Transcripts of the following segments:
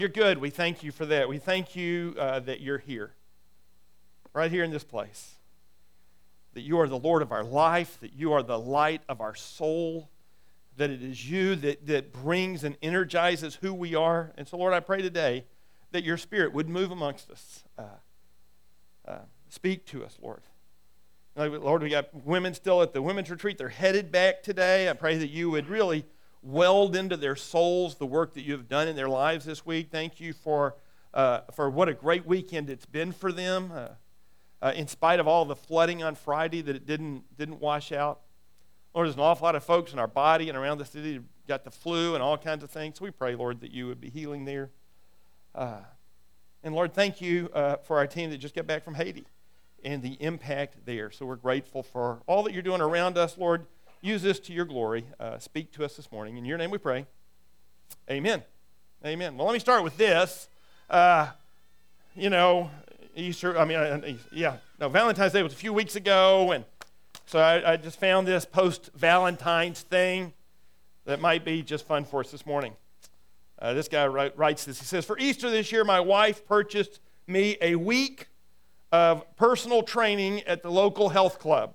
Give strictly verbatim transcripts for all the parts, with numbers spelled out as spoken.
You're good. We thank you for that. We thank you uh, that you're here, right here in this place, that you are the Lord of our life, that you are the light of our soul, that it is you that, that brings and energizes who we are. And so, Lord, I pray today that your Spirit would move amongst us. Uh, uh, speak to us, Lord. Lord, we got women still at the women's retreat. They're headed back today. I pray that you would really weld into their souls the work that you have done in their lives this week. Thank you for uh, for what a great weekend it's been for them. Uh, uh, in spite of all the flooding on Friday, that it didn't didn't wash out. Lord, there's an awful lot of folks in our body and around the city who got the flu and all kinds of things. So we pray, Lord, that you would be healing there. Uh, and Lord, thank you uh, for our team that just got back from Haiti and the impact there. So we're grateful for all that you're doing around us, Lord. Use this to your glory. Uh, speak to us this morning. In your name we pray. Amen. Amen. Well, let me start with this. Uh, you know, Easter, I mean, uh, yeah, no, Valentine's Day was a few weeks ago, and so I, I just found this post-Valentine's thing that might be just fun for us this morning. Uh, this guy write, writes this. He says, for Easter this year, my wife purchased me a week of personal training at the local health club.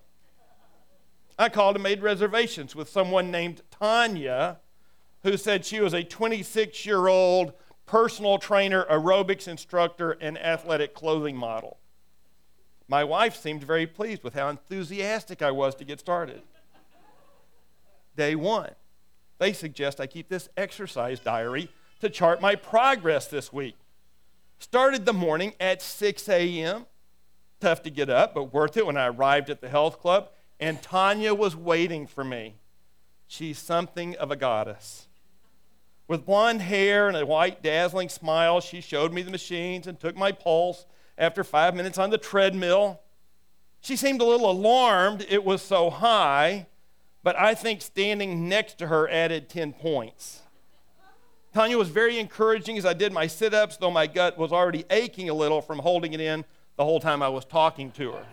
I called and made reservations with someone named Tanya, who said she was a twenty-six-year-old personal trainer, aerobics instructor, and athletic clothing model. My wife seemed very pleased with how enthusiastic I was to get started. Day one, they suggest I keep this exercise diary to chart my progress this week. Started the morning at six a.m. Tough to get up, but worth it when I arrived at the health club. And Tanya was waiting for me. She's something of a goddess. With blonde hair and a white dazzling smile, she showed me the machines and took my pulse after five minutes on the treadmill. She seemed a little alarmed it was so high, but I think standing next to her added ten points. Tanya was very encouraging as I did my sit-ups, though my gut was already aching a little from holding it in the whole time I was talking to her.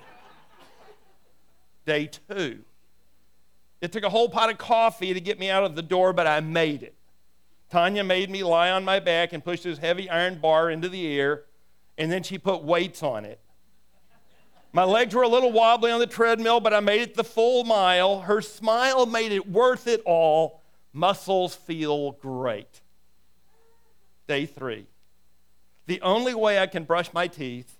Day two. It took a whole pot of coffee to get me out of the door, but I made it. Tanya made me lie on my back and push this heavy iron bar into the air, and then she put weights on it. My legs were a little wobbly on the treadmill, but I made it the full mile. Her smile made it worth it all. Muscles feel great. Day three. The only way I can brush my teeth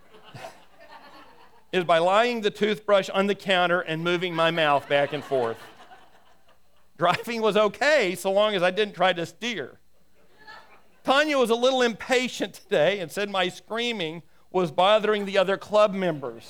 is by lying the toothbrush on the counter and moving my mouth back and forth. Driving was okay so long as I didn't try to steer. Tanya was a little impatient today and said my screaming was bothering the other club members.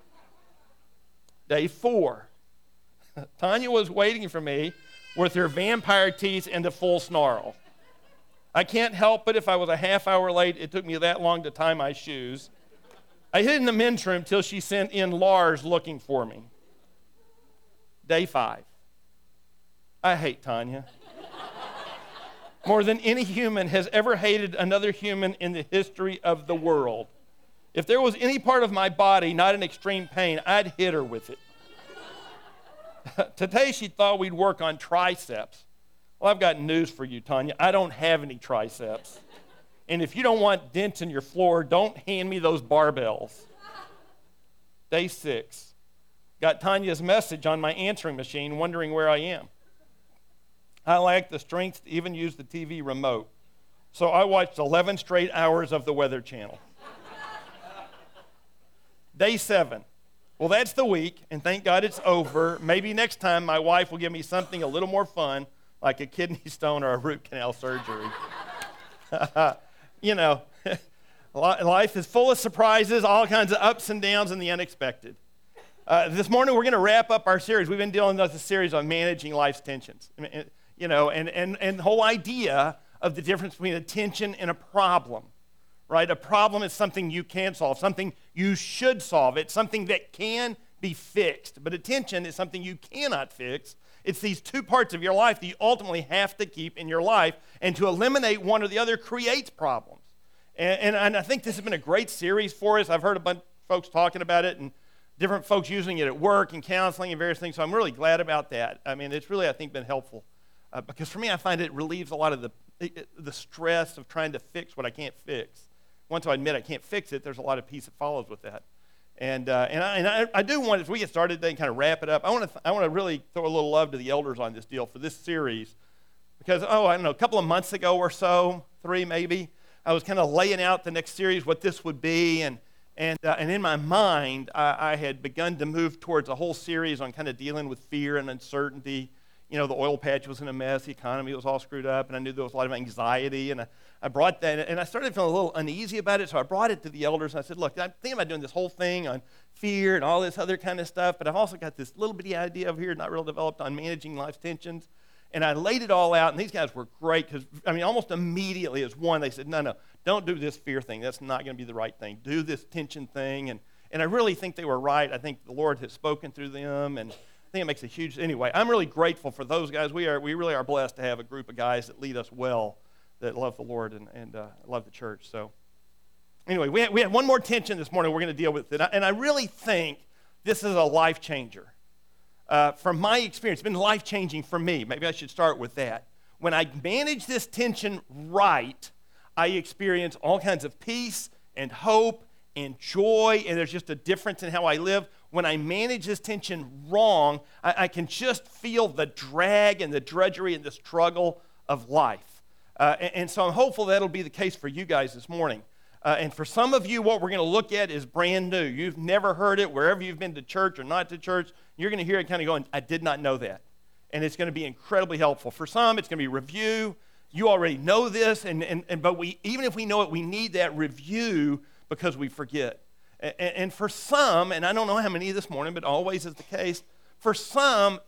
Day four. Tanya was waiting for me with her vampire teeth and a full snarl. I can't help it if I was a half hour late, it took me that long to tie my shoes. I hid in the men's room till she sent in Lars looking for me. Day five. I hate Tanya. More than any human has ever hated another human in the history of the world. If there was any part of my body not in extreme pain, I'd hit her with it. Today she thought we'd work on triceps. Well, I've got news for you, Tanya. I don't have any triceps. And if you don't want dents in your floor, don't hand me those barbells. Day six. Got Tanya's message on my answering machine, wondering where I am. I lack the strength to even use the T V remote. So I watched eleven straight hours of the Weather Channel. Day seven. Well, that's the week, and thank God it's over. Maybe next time my wife will give me something a little more fun, like a kidney stone or a root canal surgery. You know, life is full of surprises, all kinds of ups and downs and the unexpected. Uh, this morning we're going to wrap up our series. We've been dealing with a series on managing life's tensions. I mean, you know, and, and, and the whole idea of the difference between a tension and a problem, right? A problem is something you can solve, something you should solve. It's something that can be fixed. But a tension is something you cannot fix. It's these two parts of your life that you ultimately have to keep in your life, and to eliminate one or the other creates problems. And, and, and I think this has been a great series for us. I've heard a bunch of folks talking about it and different folks using it at work and counseling and various things, so I'm really glad about that. I mean, it's really, I think, been helpful. Uh, because for me, I find it relieves a lot of the, the stress of trying to fix what I can't fix. Once I admit I can't fix it, there's a lot of peace that follows with that. And uh, and, I, and I, I do want, as we get started today and kind of wrap it up, I want to th- I want to really throw a little love to the elders on this deal for this series. Because, oh, I don't know, a couple of months ago or so, three maybe, I was kind of laying out the next series, what this would be. And and uh, and in my mind, I, I had begun to move towards a whole series on kind of dealing with fear and uncertainty. You know, the oil patch was in a mess, the economy was all screwed up, and I knew there was a lot of anxiety, and I, I brought that, and I started feeling a little uneasy about it, so I brought it to the elders, and I said, look, I'm thinking about doing this whole thing on fear and all this other kind of stuff, but I've also got this little bitty idea over here, not real developed, on managing life's tensions, and I laid it all out, and these guys were great, because, I mean, almost immediately as one, they said, no, no, don't do this fear thing, that's not going to be the right thing, do this tension thing, and, and I really think they were right. I think the Lord has spoken through them, and I think it makes a huge, anyway, I'm really grateful for those guys. We are, we really are blessed to have a group of guys that lead us well, that love the Lord and, and uh, love the church. So anyway, we have, we have one more tension this morning we're going to deal with. And I, and I really think this is a life changer. Uh, from my experience, it's been life-changing for me. Maybe I should start with that. When I manage this tension right, I experience all kinds of peace and hope and joy, and there's just a difference in how I live. When I manage this tension wrong, I, I can just feel the drag and the drudgery and the struggle of life. Uh, and, and so I'm hopeful that'll be the case for you guys this morning. Uh, and for some of you, what we're going to look at is brand new. You've never heard it. Wherever you've been to church or not to church, you're going to hear it kind of going, I did not know that. And it's going to be incredibly helpful. For some, it's going to be review. You already know this, and, and, and but we even if we know it, we need that review because we forget. And, and for some, and I don't know how many this morning, but always is the case, for some,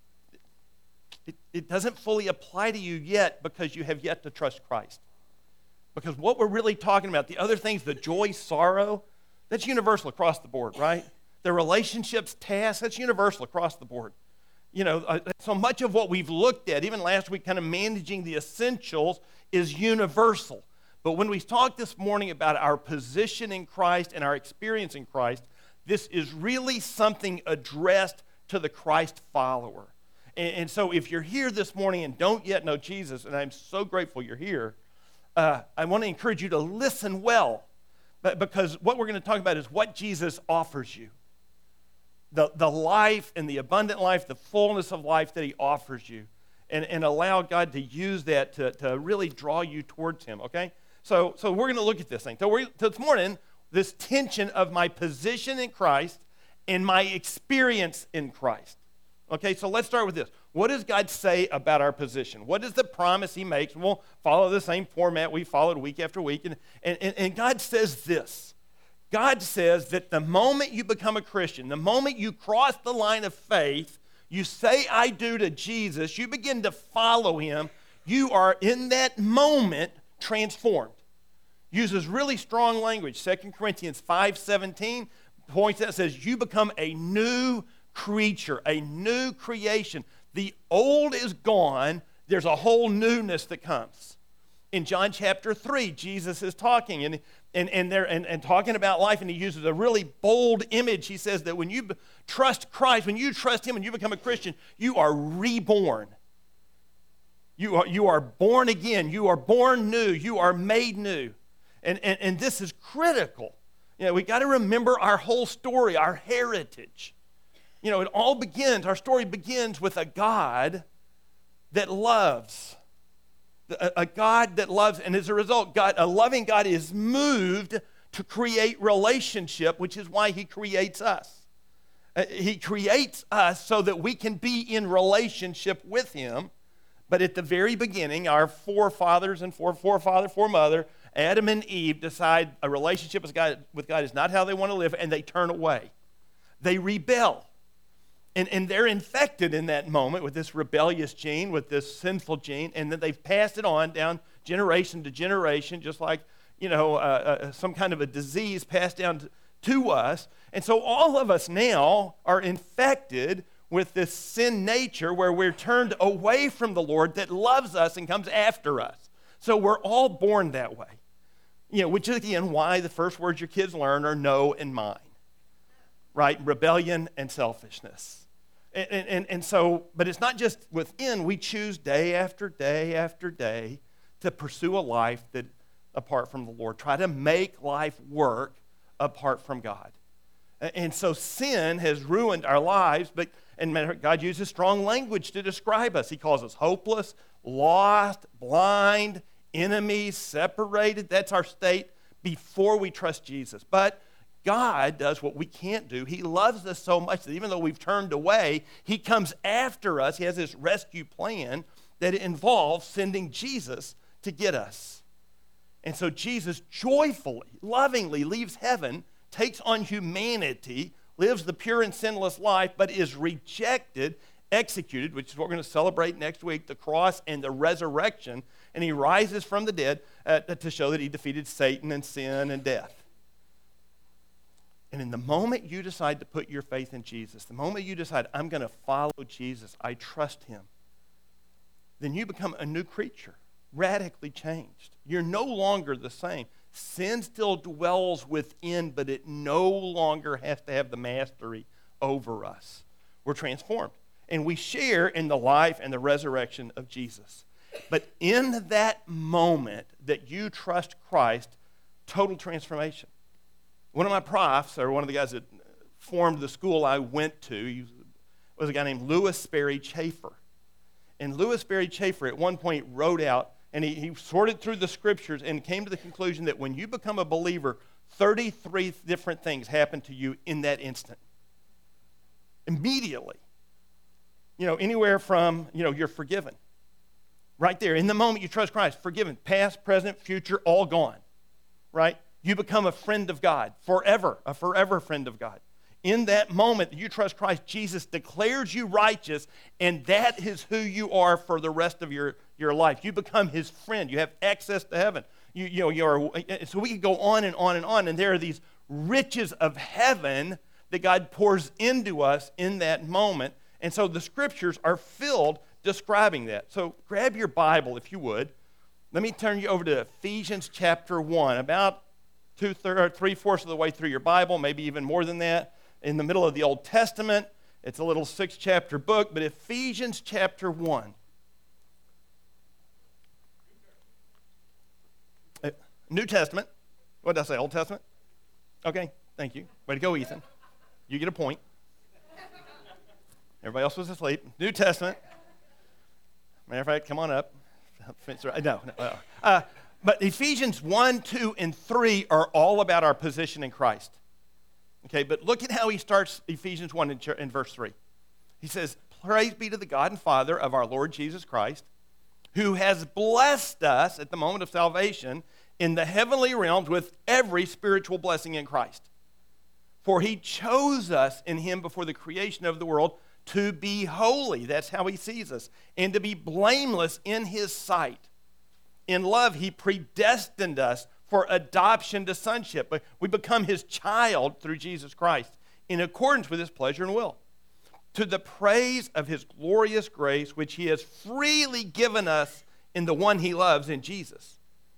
it, it doesn't fully apply to you yet because you have yet to trust Christ. Because what we're really talking about, the other things, the joy, sorrow, that's universal across the board, right? The relationships, tasks, that's universal across the board. You know, uh, so much of what we've looked at, even last week, kind of managing the essentials, is universal. But when we talk this morning about our position in Christ and our experience in Christ, this is really something addressed to the Christ follower. And, and so if you're here this morning and don't yet know Jesus, and I'm so grateful you're here, uh, I want to encourage you to listen well, but because what we're going to talk about is what Jesus offers you. The, the life and the abundant life, the fullness of life that he offers you, and, and allow God to use that to, to really draw you towards him, okay? So, so we're going to look at this thing. So, we're, so this morning, this tension of my position in Christ and my experience in Christ. Okay, so let's start with this. What does God say about our position? What is the promise he makes? We'll follow the same format we followed week after week. And, and, and God says this. God says that the moment you become a Christian, the moment you cross the line of faith, you say, I do to Jesus, you begin to follow him, you are in that moment transformed. Uses really strong language. Second Corinthians five seventeen points out, says, you become a new creature, a new creation. The old is gone. There's a whole newness that comes. In John chapter three, Jesus is talking and, and, and, there, and, and talking about life, and he uses a really bold image. He says that when you trust Christ, when you trust him and you become a Christian, you are reborn. You are, you are born again. You are born new. You are made new. And, and, and this is critical. You know, we got to remember our whole story, our heritage. You know, it all begins, our story begins with a God that loves. A, a God that loves, and as a result, God, a loving God is moved to create relationship, which is why he creates us. Uh, he creates us so that we can be in relationship with him. But at the very beginning, our forefathers and fore, forefather, foremother, Adam and Eve, decide a relationship with God, with God is not how they want to live, and they turn away. They rebel. And, and they're infected in that moment with this rebellious gene, with this sinful gene, and then they've passed it on down generation to generation, just like, you know, uh, uh, some kind of a disease passed down to, to us. And so all of us now are infected with this sin nature where we're turned away from the Lord that loves us and comes after us. So we're all born that way. You know, which is, again, why the first words your kids learn are no and mine. Right? Rebellion and selfishness. And, and, and so, but it's not just within. We choose day after day after day to pursue a life that apart from the Lord. Try to make life work apart from God. And so sin has ruined our lives, but and God uses strong language to describe us. He calls us hopeless, lost, blind, enemies, separated. That's our state before we trust Jesus. But God does what we can't do. He loves us so much that even though we've turned away, he comes after us. He has this rescue plan that involves sending Jesus to get us. And so Jesus joyfully, lovingly leaves heaven, takes on humanity, lives the pure and sinless life, but is rejected, executed, which is what we're going to celebrate next week, the cross and the resurrection. And he rises from the dead uh, to show that he defeated Satan and sin and death. And in the moment you decide to put your faith in Jesus, the moment you decide, I'm going to follow Jesus, I trust him, then you become a new creature, radically changed. You're no longer the same. Sin still dwells within, but it no longer has to have the mastery over us. We're transformed. And we share in the life and the resurrection of Jesus. But in that moment that you trust Christ, total transformation. One of my profs, or one of the guys that formed the school I went to, he was a guy named Lewis Sperry Chafer. And Lewis Sperry Chafer at one point wrote out, and he, he sorted through the scriptures and came to the conclusion that when you become a believer, thirty-three different things happen to you in that instant. Immediately. You know, anywhere from, you know, you're forgiven. Right there, in the moment you trust Christ, forgiven. Past, present, future, all gone. Right? You become a friend of God, forever, a forever friend of God. In that moment that you trust Christ, Jesus declares you righteous, and that is who you are for the rest of your, your life. You become his friend. You have access to heaven. You, you know, you're, so we could go on and on and on, and there are these riches of heaven that God pours into us in that moment. And so the scriptures are filled describing that. So grab your Bible, if you would. Let me turn you over to Ephesians chapter one, about two, third, three-fourths of the way through your Bible, maybe even more than that, in the middle of the Old Testament. It's a little six-chapter book, but Ephesians chapter one. Uh, New Testament. What did I say, Old Testament? Okay, thank you. Way to go, Ethan. You get a point. Everybody else was asleep. New Testament. Matter of fact, come on up. No, no. Uh, but Ephesians one, two, and three are all about our position in Christ. Okay, but look at how he starts Ephesians one in, in verse three. He says, praise be to the God and Father of our Lord Jesus Christ, who has blessed us at the moment of salvation in the heavenly realms with every spiritual blessing in Christ. For he chose us in him before the creation of the world to be holy, that's how he sees us, and to be blameless in his sight. In love, he predestined us for adoption to sonship. We become his child through Jesus Christ in accordance with his pleasure and will, to the praise of his glorious grace, which he has freely given us in the one he loves, in Jesus.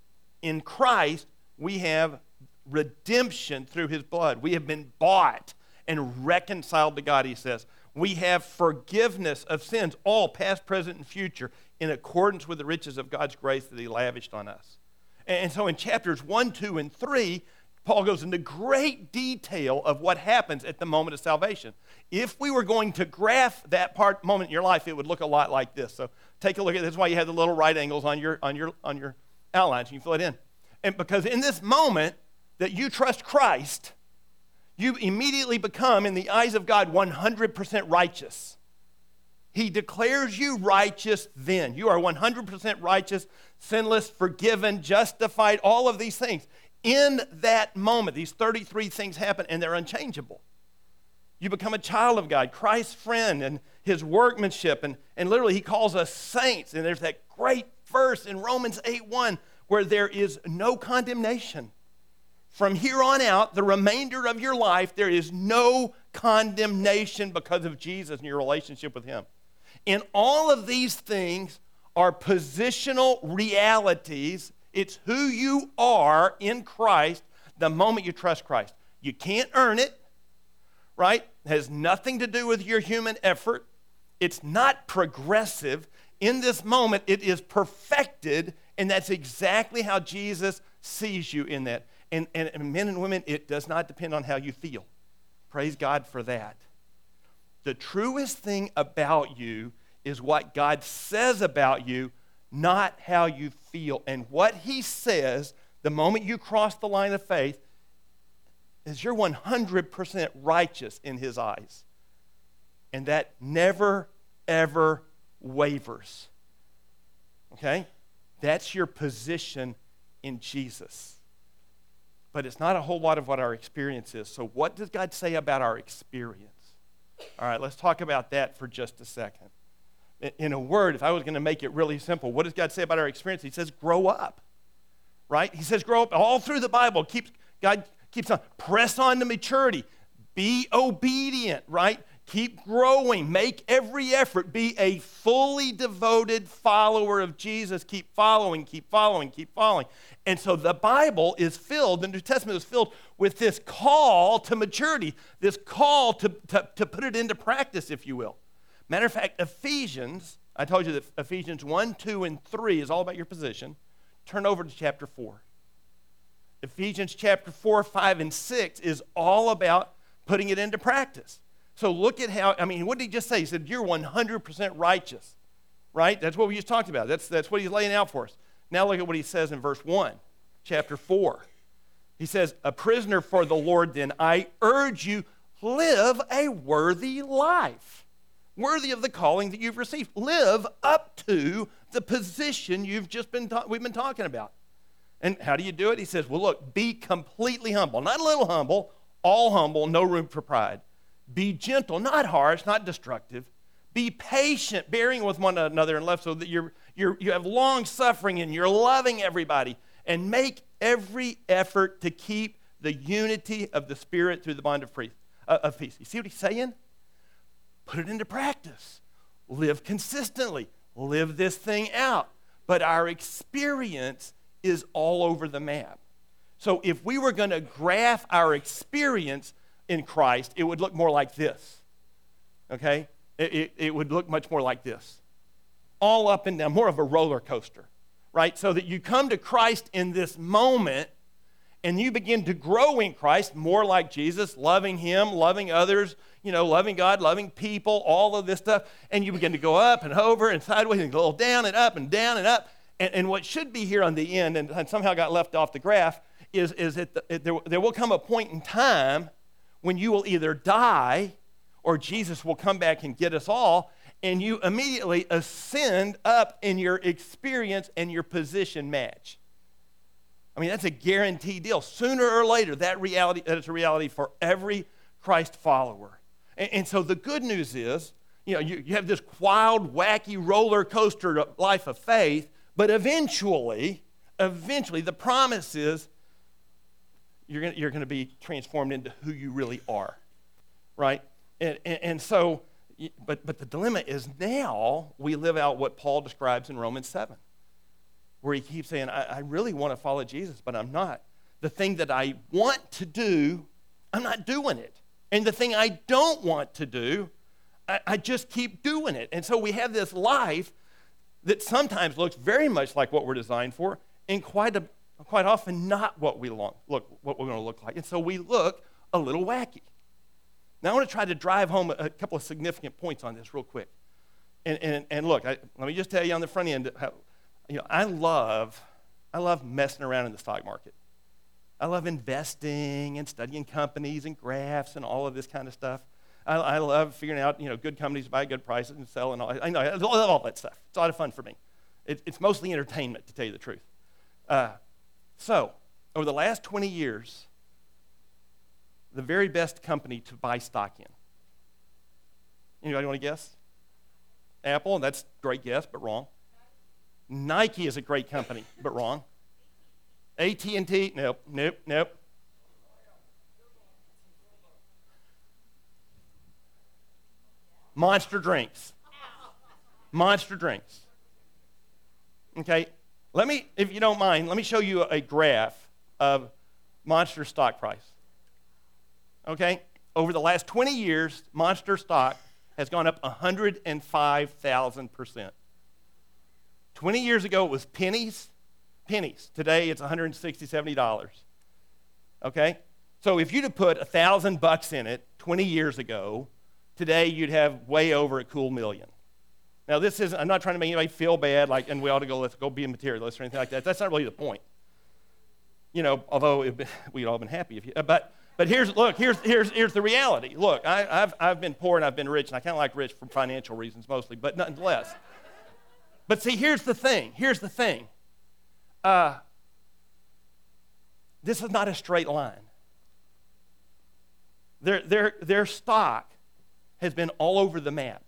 In Christ, we have redemption through his blood. We have been bought and reconciled to God, he says. We have forgiveness of sins, all past, present, and future, in accordance with the riches of God's grace that he lavished on us. And so in chapters one, two, and three, Paul goes into great detail of what happens at the moment of salvation. If we were going to graph that part moment in your life, it would look a lot like this. So take a look at this. That's why you have the little right angles on your, on your, on your outlines. You can fill it in. And because in this moment that you trust Christ, you immediately become, in the eyes of God, one hundred percent righteous. He declares you righteous then. You are one hundred percent righteous, sinless, forgiven, justified, all of these things. In that moment, these thirty-three things happen, and they're unchangeable. You become a child of God, Christ's friend, and his workmanship, and, and literally he calls us saints. And there's that great verse in Romans eight one where there is no condemnation. From here on out, the remainder of your life, there is no condemnation because of Jesus and your relationship with him. And all of these things are positional realities. It's who you are in Christ the moment you trust Christ. You can't earn it. right? It has nothing to do with your human effort. It's not progressive. In this moment, it is perfected, and that's exactly how Jesus sees you in that. And, and, and men and women, it does not depend on how you feel. Praise God for that. The truest thing about you is what God says about you, not how you feel. And what he says the moment you cross the line of faith is you're one hundred percent righteous in his eyes. And that never, ever wavers. Okay? That's your position in Jesus. But it's not a whole lot of what our experience is. So what does God say about our experience? All right, let's talk about that for just a second. In a word, if I was going to make it really simple, what does God say about our experience? He says, grow up, right? He says, grow up all through the Bible. Keeps, God keeps on, press on to maturity. Be obedient, right? Keep growing. Make every effort. Be a fully devoted follower of Jesus. Keep following, keep following, keep following. And so the Bible is filled, the New Testament is filled with this call to maturity, this call to, to, to put it into practice, if you will. Matter of fact, Ephesians, I told you that Ephesians one, two, and three is all about your position. Turn over to chapter four. Ephesians chapter four, five, and six is all about putting it into practice. So look at how, I mean, what did he just say? He said, you're one hundred percent righteous, right? That's what we just talked about. That's, that's what he's laying out for us. Now look at what he says in verse one, chapter four. He says, a prisoner for the Lord, then I urge you, live a worthy life, worthy of the calling that you've received. Live up to the position you've just been ta- we've been talking about. And how do you do it? He says, well, look, be completely humble, not a little humble, all humble, no room for pride. Be gentle, not harsh, not destructive. Be patient, bearing with one another in love, so that you're, you're, you have long suffering and you're loving everybody. And make every effort to keep the unity of the Spirit through the bond of peace. Uh, of peace. You see what he's saying? Put it into practice. Live consistently. Live this thing out. But our experience is all over the map. So if we were going to graph our experience in Christ, it would look more like this. Okay? It, it, it would look much more like this. All up and down, more of a roller coaster, right? So that you come to Christ in this moment and you begin to grow in Christ more like Jesus, loving him, loving others, you know, loving God, loving people, all of this stuff. And you begin to go up and over and sideways and go down and up and down and up. And, and what should be here on the end, and, and somehow got left off the graph, is, is that the, it, there, there will come a point in time when you will either die or Jesus will come back and get us all, and you immediately ascend up in your experience and your position match. I mean, that's a guaranteed deal. Sooner or later, that reality that is a reality for every Christ follower. And, and so the good news is, you know, you, you have this wild, wacky roller coaster life of faith, but eventually, eventually, the promise is you're going you're going to be transformed into who you really are, right? And, and, and so, but, but the dilemma is now we live out what Paul describes in Romans seven, where he keeps saying, I, I really want to follow Jesus, but I'm not. The thing that I want to do, I'm not doing it. And the thing I don't want to do, I, I just keep doing it. And so we have this life that sometimes looks very much like what we're designed for, and quite a, quite often not what we long, look what we're going to look like. And so we look a little wacky. Now I want to try to drive home a, a couple of significant points on this real quick. And and, and look, I, let me just tell you on the front end, how, you know, I love, I love messing around in the stock market. I love investing and studying companies and graphs and all of this kind of stuff. I, I love figuring out, you know, good companies to buy good prices and sell and all. I know I love all that stuff. It's a lot of fun for me. It, it's mostly entertainment, to tell you the truth. Uh, so, over the last twenty years, the very best company to buy stock in. Anybody want to guess? Apple, that's a great guess, but wrong. Nike is a great company, but wrong. A T and T, nope, nope, nope. Monster drinks. Monster drinks. Okay, let me, if you don't mind, let me show you a graph of Monster stock price. Okay, over the last twenty years, Monster stock has gone up one hundred five thousand percent. twenty years ago, it was pennies, pennies. Today, it's one hundred sixty dollars, seventy dollars. Okay? So if you'd have put a thousand bucks in it twenty years ago, today you'd have way over a cool million. Now, this isn't, I'm not trying to make anybody feel bad, like, and we ought to go, let's go be a materialist or anything like that. That's not really the point. You know, although it, we'd all been happy if you, but but here's, look, here's here's here's the reality. Look, I, I've I've been poor and I've been rich, and I kind of like rich for financial reasons mostly, but nonetheless. But see, here's the thing. Here's the thing. Uh, this is not a straight line. Their their their stock has been all over the map.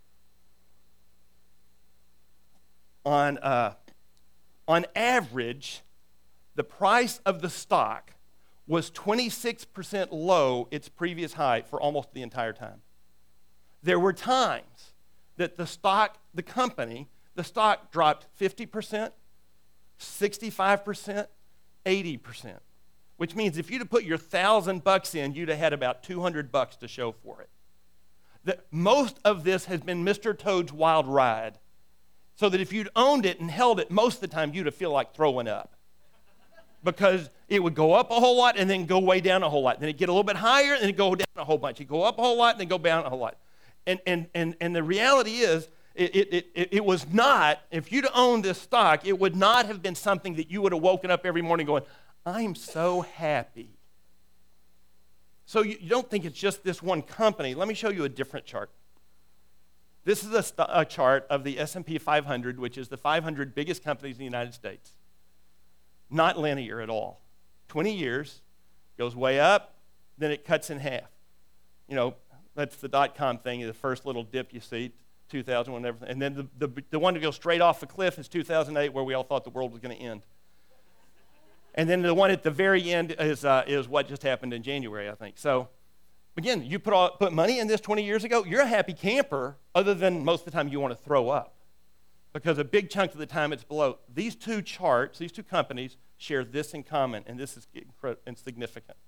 On uh, on average, the price of the stock was twenty-six percent low its previous high for almost the entire time. There were times that the stock, the company, the stock dropped fifty percent, sixty-five percent, eighty percent, which means if you'd have put your thousand bucks in, you'd have had about two hundred bucks to show for it. The, most of this has been Mister Toad's wild ride, so that if you'd owned it and held it, most of the time you'd have feel like throwing up. Because it would go up a whole lot and then go way down a whole lot. Then it'd get a little bit higher and then go down a whole bunch. It'd go up a whole lot and then go down a whole lot. And, and, and, and the reality is, it, it, it, it was not, if you'd owned this stock, it would not have been something that you would have woken up every morning going, I'm so happy. So you, you don't think it's just this one company. Let me show you a different chart. This is a, st- a chart of the S and P five hundred, which is the five hundred biggest companies in the United States. Not linear at all. twenty years, goes way up, then it cuts in half. You know, that's the dot-com thing, the first little dip you see, two thousand one, and everything. And then the, the, the one to go straight off the cliff is two thousand eight, where we all thought the world was going to end. And then the one at the very end is, uh, is what just happened in January, I think. So, again, you put, all, put money in this twenty years ago, you're a happy camper, other than most of the time you want to throw up. Because a big chunk of the time it's below. These two charts, these two companies, share this in common, and this is insignificant.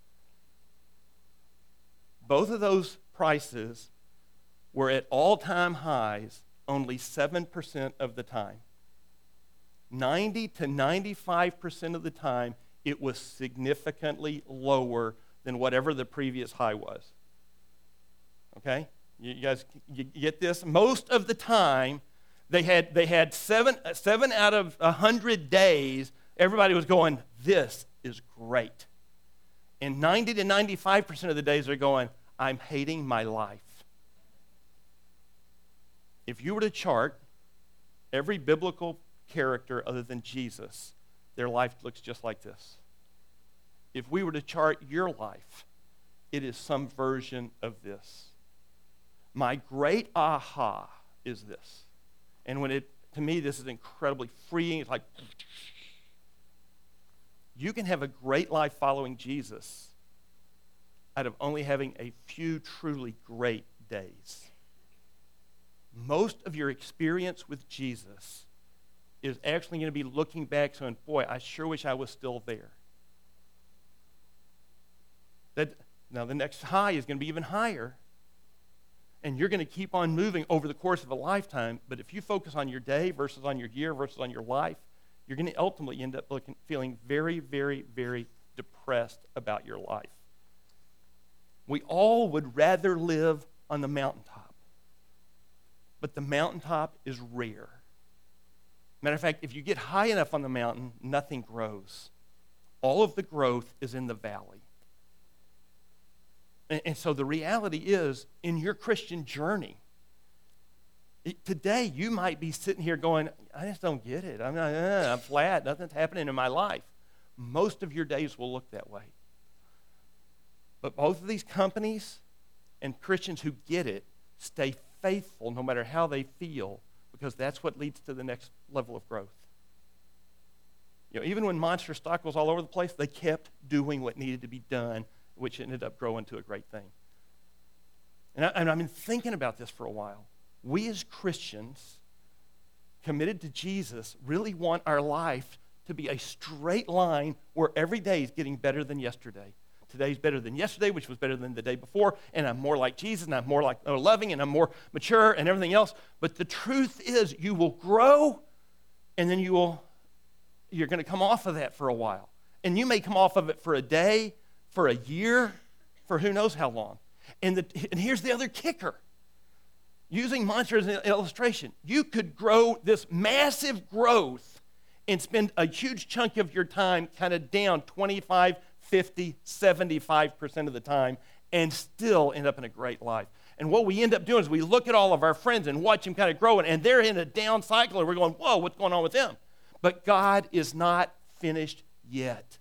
Both of those prices were at all-time highs only seven percent of the time. ninety to ninety-five percent of the time, it was significantly lower than whatever the previous high was. Okay? You guys you get this? Most of the time, They had, they had seven, seven out of a hundred days, everybody was going, this is great. And ninety to ninety-five percent of the days they're going, I'm hating my life. If you were to chart every biblical character other than Jesus, their life looks just like this. If we were to chart your life, it is some version of this. My great aha is this. And when it, to me, this is incredibly freeing. It's like, you can have a great life following Jesus out of only having a few truly great days. Most of your experience with Jesus is actually going to be looking back saying, boy, I sure wish I was still there. That, now, the next high is going to be even higher. And you're going to keep on moving over the course of a lifetime. But if you focus on your day versus on your year versus on your life, you're going to ultimately end up looking, feeling very, very, very depressed about your life. We all would rather live on the mountaintop. But the mountaintop is rare. Matter of fact, if you get high enough on the mountain, nothing grows. All of the growth is in the valley. And so the reality is, in your Christian journey, it, today you might be sitting here going, I just don't get it. I'm, not, uh, I'm flat. Nothing's happening in my life. Most of your days will look that way. But both of these companies and Christians who get it stay faithful no matter how they feel, because that's what leads to the next level of growth. You know, even when Monster stock was all over the place, they kept doing what needed to be done, which ended up growing to a great thing. And, I, and I've been thinking about this for a while. We as Christians, committed to Jesus, really want our life to be a straight line where every day is getting better than yesterday. today's better than yesterday, which was better than the day before, and I'm more like Jesus, and I'm more like more loving, and I'm more mature, and everything else. But the truth is, you will grow, and then you will, you're going to come off of that for a while. And you may come off of it for a day, for a year, for who knows how long. And, the, and here's the other kicker. Using Monster as an illustration, you could grow this massive growth and spend a huge chunk of your time kind of down twenty-five, fifty, seventy-five percent of the time and still end up in a great life. And what we end up doing is we look at all of our friends and watch them kind of growing, and they're in a down cycle, and we're going, whoa, what's going on with them? But God is not finished yet.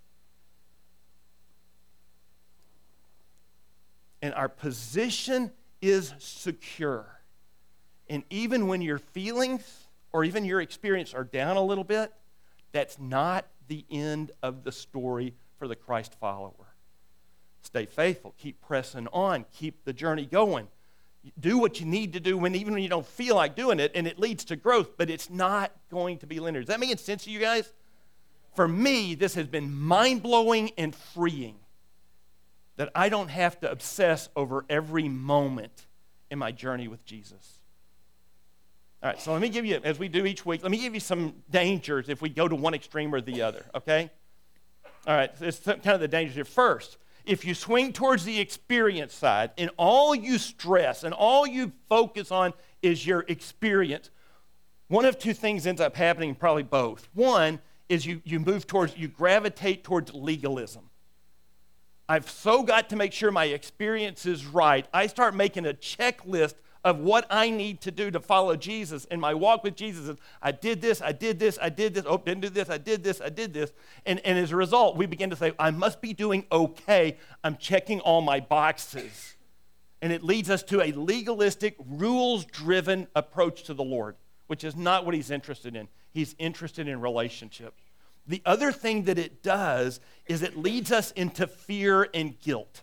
And our position is secure. And even when your feelings or even your experience are down a little bit, that's not the end of the story for the Christ follower. Stay faithful. Keep pressing on. Keep the journey going. Do what you need to do when even when you don't feel like doing it, and it leads to growth, but it's not going to be linear. Does that make sense to you guys? For me, this has been mind-blowing and freeing that I don't have to obsess over every moment in my journey with Jesus. All right, so let me give you, as we do each week, let me give you some dangers if we go to one extreme or the other, okay? All right, so it's kind of the dangers here. First, if you swing towards the experience side and all you stress and all you focus on is your experience, one of two things ends up happening, probably both. One is you, you move towards, you gravitate towards legalism. I've so got to make sure my experience is right. I start making a checklist of what I need to do to follow Jesus. And my walk with Jesus is, I did this, I did this, I did this, oh, didn't do this, I did this, I did this. And, and as a result, we begin to say, I must be doing okay. I'm checking all my boxes. And it leads us to a legalistic, rules-driven approach to the Lord, which is not what he's interested in. He's interested in relationship. The other thing that it does is it leads us into fear and guilt.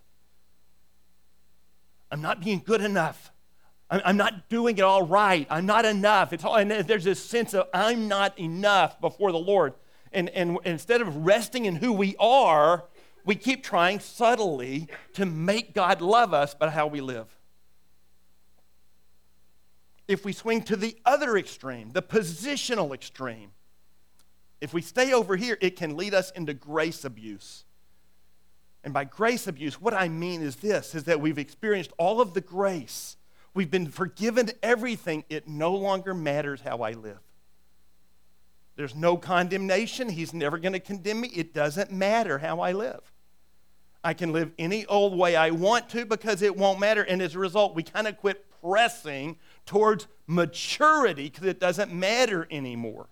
I'm not being good enough. I'm not doing it all right. I'm not enough. It's all, and there's this sense of I'm not enough before the Lord. And, and instead of resting in who we are, we keep trying subtly to make God love us by how we live. If we swing to the other extreme, the positional extreme, if we stay over here, it can lead us into grace abuse. And by grace abuse, what I mean is this, is that we've experienced all of the grace. We've been forgiven everything. It no longer matters how I live. There's no condemnation. He's never going to condemn me. It doesn't matter how I live. I can live any old way I want to because it won't matter. And as a result, we kind of quit pressing towards maturity because it doesn't matter anymore.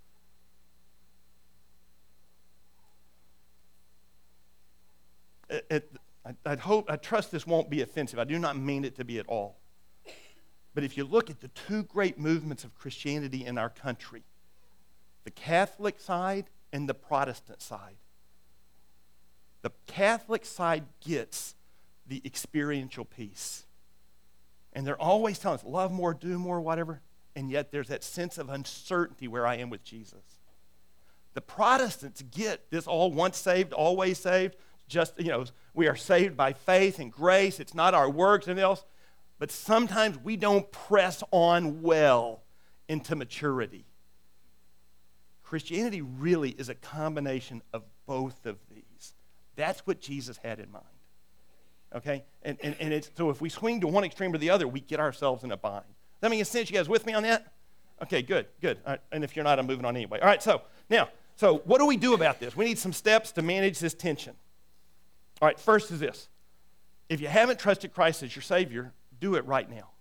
It, it, I, I hope, I trust this won't be offensive. I do not mean it to be at all. But if you look at the two great movements of Christianity in our country, the Catholic side and the Protestant side, the Catholic side gets the experiential piece. And they're always telling us, love more, do more, whatever. And yet there's that sense of uncertainty where I am with Jesus. The Protestants get this all once saved, always saved. Just, you know, we are saved by faith and grace. It's not our works and else. But sometimes we don't press on well into maturity. Christianity really is a combination of both of these. That's what Jesus had in mind. Okay? And, and, and it's, so if we swing to one extreme or the other, we get ourselves in a bind. Does that make sense? You guys with me on that? Okay, good, good. All right, and if you're not, I'm moving on anyway. All right, so now, so what do we do about this? We need some steps to manage this tension. All right, first is this. If you haven't trusted Christ as your Savior, do it right now.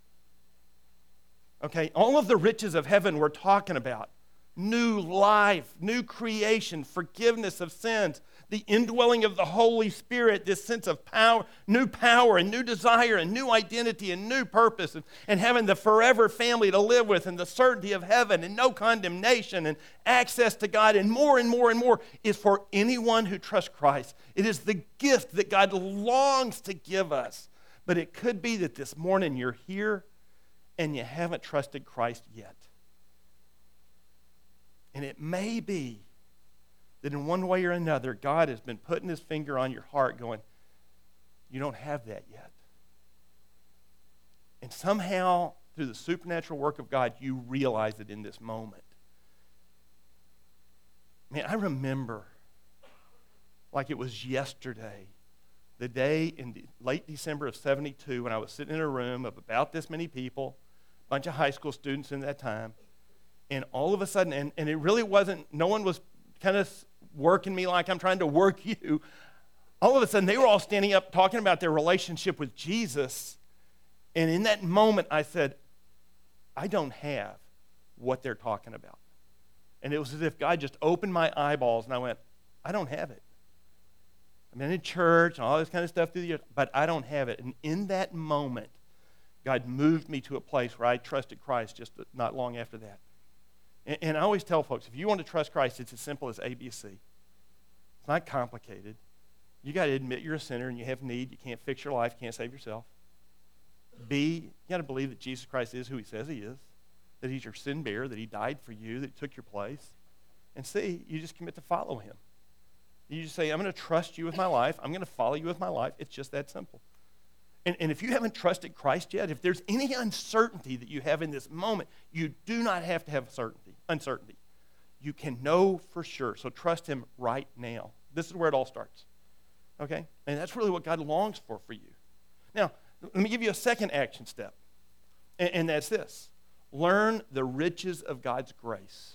Okay, all of the riches of heaven we're talking about, new life, new creation, forgiveness of sins, the indwelling of the Holy Spirit, this sense of power, new power and new desire and new identity and new purpose, and, and having the forever family to live with and the certainty of heaven and no condemnation and access to God and more and more and more is for anyone who trusts Christ. It is the gift that God longs to give us. But it could be that this morning you're here and you haven't trusted Christ yet. And it may be that in one way or another, God has been putting his finger on your heart going, you don't have that yet. And somehow, through the supernatural work of God, you realize it in this moment. Man, I remember, like it was yesterday, the day in de- late December of seventy-two when I was sitting in a room of about this many people, a bunch of high school students in that time, and all of a sudden, and, and it really wasn't, no one was kind of working me like I'm trying to work you. All of a sudden, they were all standing up talking about their relationship with Jesus, and in that moment, I said, I don't have what they're talking about. And it was as if God just opened my eyeballs, and I went, I don't have it. I'm in church and all this kind of stuff through the years, but I don't have it. And in that moment, God moved me to a place where I trusted Christ just not long after that. And, and I always tell folks, if you want to trust Christ, it's as simple as A B C. It's not complicated. You got to admit you're a sinner and you have need. You can't fix your life. You can't save yourself. B, you got to believe that Jesus Christ is who he says he is, that he's your sin bearer, that he died for you, that he took your place. And C, you just commit to follow him. You just say, I'm going to trust you with my life. I'm going to follow you with my life. It's just that simple. And, and if you haven't trusted Christ yet, if there's any uncertainty that you have in this moment, you do not have to have certainty, uncertainty. You can know for sure. So trust him right now. This is where it all starts. Okay? And that's really what God longs for for you. Now, let me give you a second action step. And, and that's this. Learn the riches of God's grace.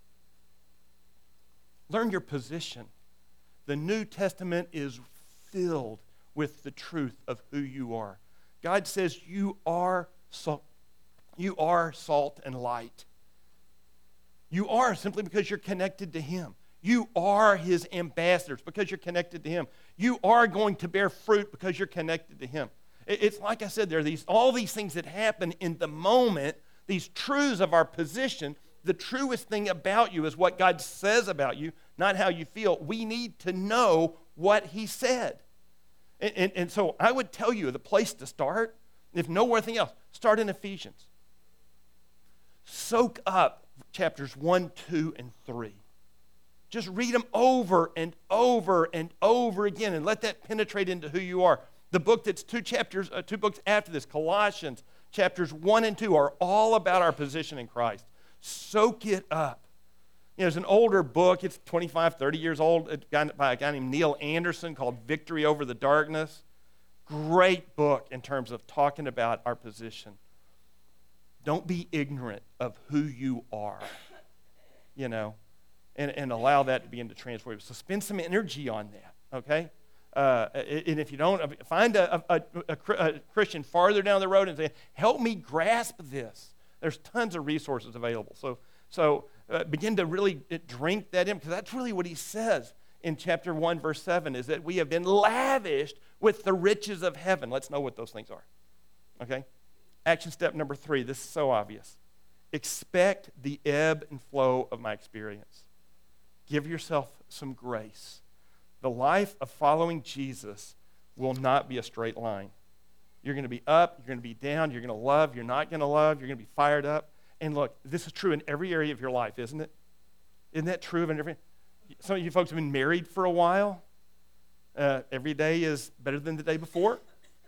Learn your position. The New Testament is filled with the truth of who you are. God says you are salt, you are salt and light. You are simply because you're connected to him. You are his ambassadors because you're connected to him. You are going to bear fruit because you're connected to him. It's like I said, there are these all these things that happen in the moment, these truths of our position. The truest thing about you is what God says about you, not how you feel. We need to know what he said. And, and, and so I would tell you the place to start, if nowhere else, start in Ephesians. Soak up chapters one, two, and three. Just read them over and over and over again and let that penetrate into who you are. The book that's two chapters, uh, two books after this, Colossians, chapters one and two, are all about our position in Christ. Soak it up. You know, there's an older book, it's twenty-five, thirty years old, by a guy named Neil Anderson called Victory Over the Darkness. Great book in terms of talking about our position. Don't be ignorant of who you are, you know, and, and allow that to begin to transform you. So spend some energy on that, okay? Uh, and if you don't, find a, a, a, a Christian farther down the road and say, help me grasp this. There's tons of resources available. So, so uh, begin to really drink that in, because that's really what he says in chapter one, verse seven, is that we have been lavished with the riches of heaven. Let's know what those things are, okay? Action step number three, this is so obvious. Expect the ebb and flow of my experience. Give yourself some grace. The life of following Jesus will not be a straight line. You're going to be up, you're going to be down, you're going to love, you're not going to love, you're going to be fired up. And look, this is true in every area of your life, isn't it? Isn't that true of every? Some of you folks have been married for a while. Uh, every day is better than the day before.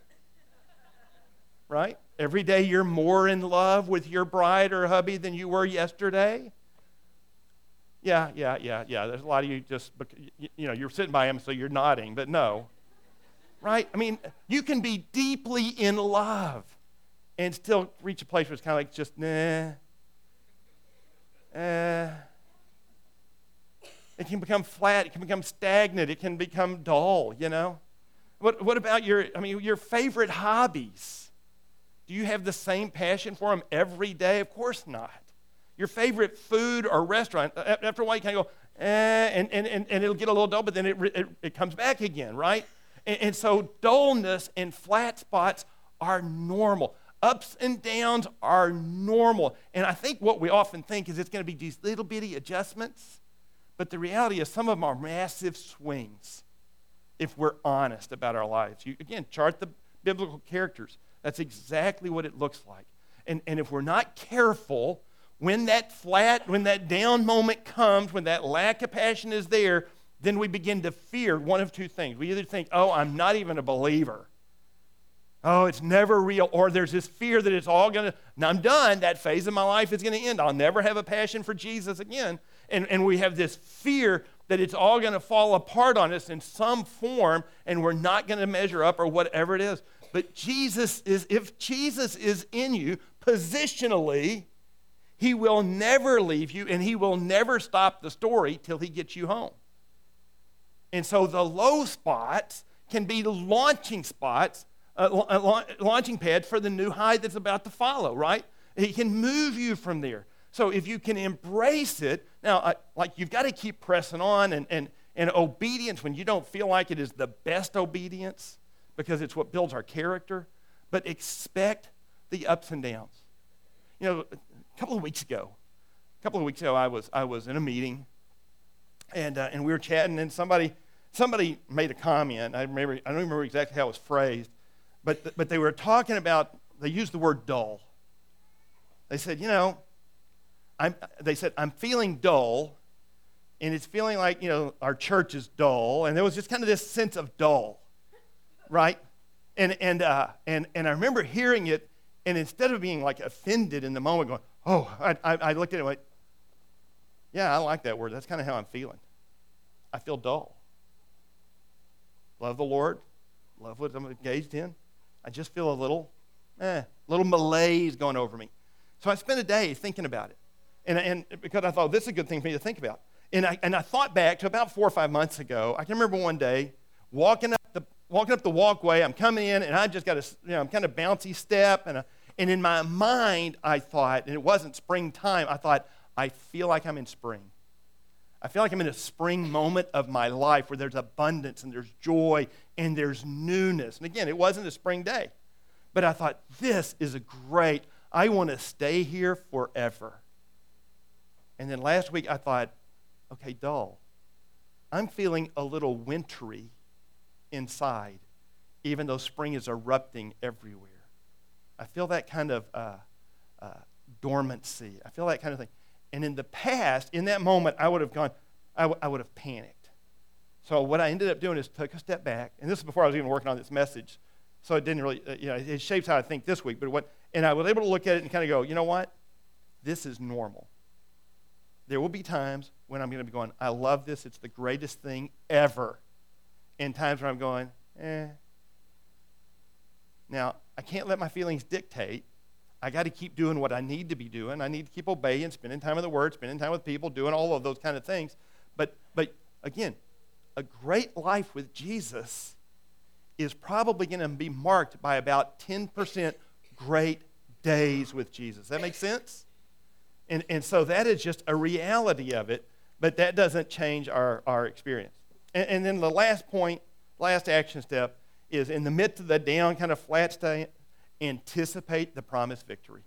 Right? Every day you're more in love with your bride or hubby than you were yesterday. Yeah, yeah, yeah, yeah. There's a lot of you just, you know, you're sitting by him, so you're nodding, but no. Right? I mean, you can be deeply in love and still reach a place where it's kind of like just, nah. Uh, it can become flat. It can become stagnant. It can become dull, you know? What, what about your, I mean, your favorite hobbies? Do you have the same passion for them every day? Of course not. Your favorite food or restaurant, after a while you kind of go, eh, and, and, and, and it'll get a little dull, but then it, it, it comes back again, right? And, and so dullness and flat spots are normal. Ups and downs are normal. And I think what we often think is it's going to be these little bitty adjustments, but the reality is some of them are massive swings if we're honest about our lives. You, again, chart the biblical characters. That's exactly what it looks like. And, and if we're not careful, when that flat, when that down moment comes, when that lack of passion is there, then we begin to fear one of two things. We either think, oh, I'm not even a believer. Oh, it's never real. Or there's this fear that it's all going to, now I'm done. That phase of my life is going to end. I'll never have a passion for Jesus again. And, and we have this fear that it's all going to fall apart on us in some form and we're not going to measure up or whatever it is. But Jesus is, if Jesus is in you positionally, he will never leave you and he will never stop the story till he gets you home. And so the low spots can be launching spots, uh, launching pads for the new high that's about to follow, right? He can move you from there. So if you can embrace it, now, uh, like you've got to keep pressing on, and, and, and obedience when you don't feel like it is the best obedience because it's what builds our character, but expect the ups and downs. You know, a couple of weeks ago, a couple of weeks ago, I was I was in a meeting, and uh, and we were chatting, and somebody somebody made a comment. I remember I don't remember exactly how it was phrased, but but they were talking about, they used the word dull. They said, you know, I'm, they said, I'm feeling dull, and it's feeling like, you know, our church is dull, and there was just kind of this sense of dull, right? And and uh, and and I remember hearing it, and instead of being like offended in the moment, going, oh, I, I, I looked at it and went, yeah, I like that word. That's kind of how I'm feeling. I feel dull. Love the Lord, love what I'm engaged in. I just feel a little, eh, little malaise going over me. So I spent a day thinking about it. And, and because I thought, this is a good thing for me to think about. And I, and I thought back to about four or five months ago. I can remember one day walking up the walking up the walkway. I'm coming in, and I just got a, you know, I'm kind of bouncy step. And, a, and in my mind, I thought, and it wasn't springtime, I thought, I feel like I'm in spring. I feel like I'm in a spring moment of my life where there's abundance and there's joy and there's newness. And again, it wasn't a spring day. But I thought, this is a great, I want to stay here forever. And then last week I thought, okay, dull. I'm feeling a little wintry inside, even though spring is erupting everywhere. I feel that kind of uh, uh, dormancy. I feel that kind of thing. And in the past, in that moment, I would have gone, I, w- I would have panicked. So what I ended up doing is took a step back, and this is before I was even working on this message, so it didn't really, uh, you know, it shapes how I think this week. But what, and I was able to look at it and kind of go, you know what? This is normal. There will be times when I'm going to be going, I love this, it's the greatest thing ever. And times where I'm going, eh. Now, I can't let my feelings dictate. I got to keep doing what I need to be doing. I need to keep obeying, spending time with the Word, spending time with people, doing all of those kind of things. But, but again, a great life with Jesus is probably going to be marked by about ten percent great days with Jesus. That makes sense? And, and so that is just a reality of it, but that doesn't change our, our experience. And, and then the last point, last action step, is in the midst of the down, kind of flat state, anticipate the promised victory.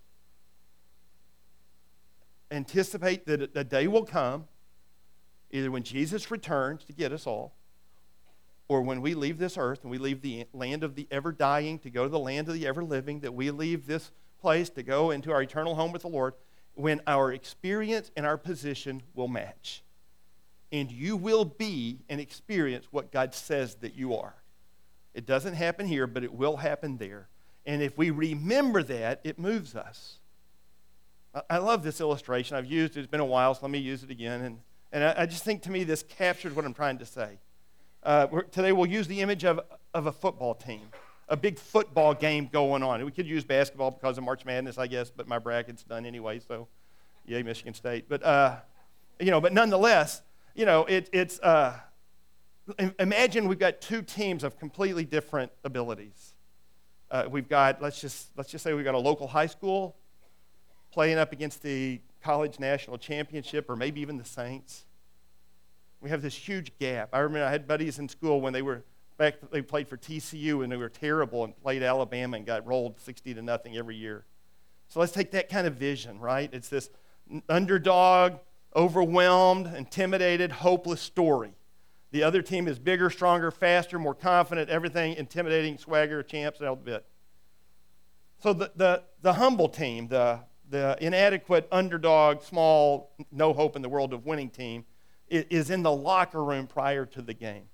Anticipate that the day will come, either when Jesus returns to get us all, or when we leave this earth and we leave the land of the ever-dying to go to the land of the ever-living, that we leave this place to go into our eternal home with the Lord, when our experience and our position will match. And you will be and experience what God says that you are. It doesn't happen here, but it will happen there. And if we remember that, it moves us. I love this illustration. I've used it. It's been a while, so let me use it again. And, and I, I just think, to me, this captures what I'm trying to say. Uh, today we'll use the image of, of a football team, a big football game going on. We could use basketball because of March Madness, I guess, but my bracket's done anyway, so yay, Michigan State. But, uh, you know, but nonetheless, you know, it, it's, uh, imagine we've got two teams of completely different abilities. Uh, we've got, let's just let's just say we've got a local high school playing up against the college national championship, or maybe even the Saints. We have this huge gap. I remember I had buddies in school when they were back. They played for T C U and they were terrible, and played Alabama and got rolled sixty to nothing every year. So let's take that kind of vision, right? It's this underdog, overwhelmed, intimidated, hopeless story. The other team is bigger, stronger, faster, more confident, everything, intimidating, swagger, champs, and all the bit. So the, the, the humble team, the, the inadequate underdog, small, no hope in the world of winning team, is in the locker room prior to the game.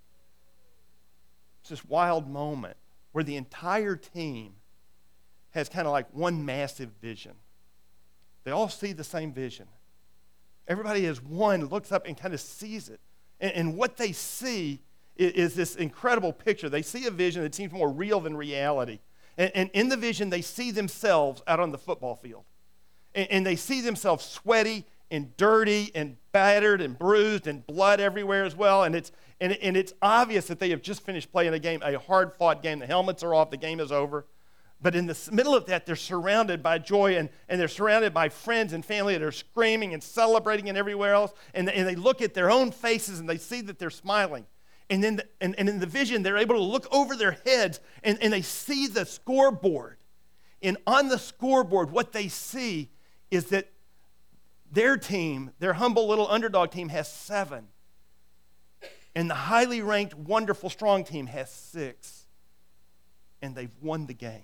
It's this wild moment where the entire team has kind of like one massive vision. They all see the same vision. Everybody as one looks up and kind of sees it. And, and what they see is, is this incredible picture. They see a vision that seems more real than reality. And, and in the vision, they see themselves out on the football field. And, and they see themselves sweaty and dirty and battered and bruised and blood everywhere as well. And it's, and, and it's obvious that they have just finished playing a game, a hard-fought game. The helmets are off. The game is over. But in the middle of that, they're surrounded by joy, and, and they're surrounded by friends and family that are screaming and celebrating and everywhere else. And, and they look at their own faces, and they see that they're smiling. And then the, and, and in the vision, they're able to look over their heads, and, and they see the scoreboard. And on the scoreboard, what they see is that their team, their humble little underdog team, has seven. And the highly ranked, wonderful, strong team has six. And they've won the game.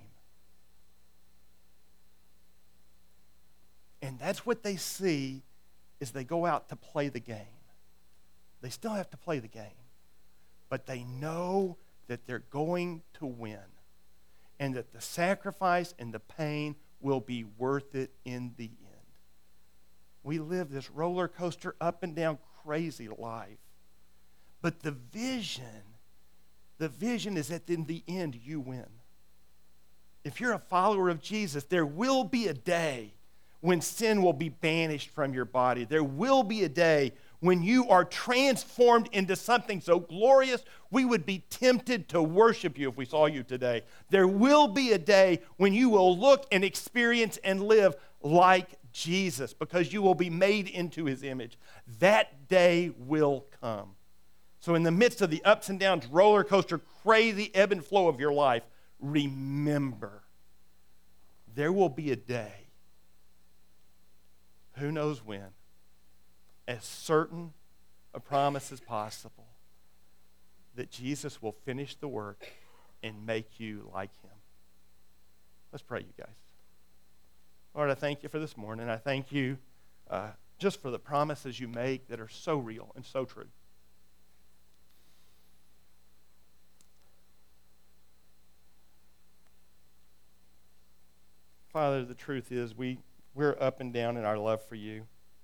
And that's what they see as they go out to play the game. They still have to play the game. But they know that they're going to win. And that the sacrifice and the pain will be worth it in the end. We live this roller coaster, up and down, crazy life. But the vision, the vision is that in the end you win. If you're a follower of Jesus, there will be a day when sin will be banished from your body. There will be a day when you are transformed into something so glorious we would be tempted to worship you if we saw you today. There will be a day when you will look and experience and live like Jesus because you will be made into his image. That day will come. So in the midst of the ups and downs, roller coaster, crazy ebb and flow of your life, remember, there will be a day, who knows when, as certain a promise as possible, that Jesus will finish the work and make you like him. Let's pray, you guys. Lord, I thank you for this morning. I thank you uh, just for the promises you make that are so real and so true. Father, the truth is we, we're up and down in our love for you.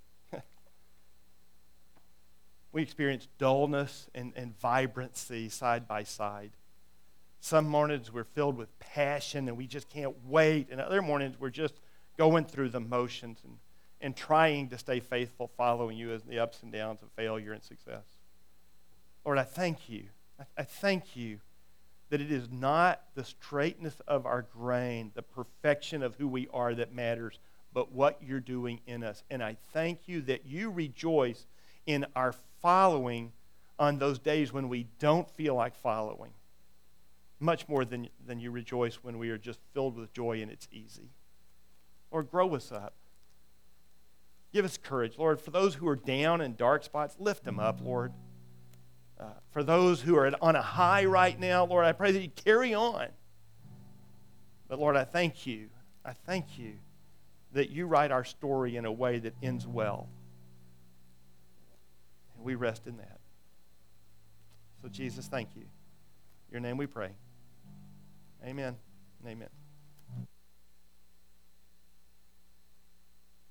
We experience dullness and, and vibrancy side by side. Some mornings we're filled with passion and we just can't wait. And other mornings we're just going through the motions and, and trying to stay faithful, following you as the ups and downs of failure and success. Lord, I thank you. I, I thank you that it is not the straightness of our grain, the perfection of who we are that matters, but what you're doing in us. And I thank you that you rejoice in our following on those days when we don't feel like following, much more than, than you rejoice when we are just filled with joy and it's easy. Lord, grow us up. Give us courage. Lord, for those who are down in dark spots, lift them up, Lord. Uh, for those who are on a high right now, Lord, I pray that you carry on. But Lord, I thank you. I thank you that you write our story in a way that ends well. And we rest in that. So Jesus, thank you. In your name we pray. Amen and amen.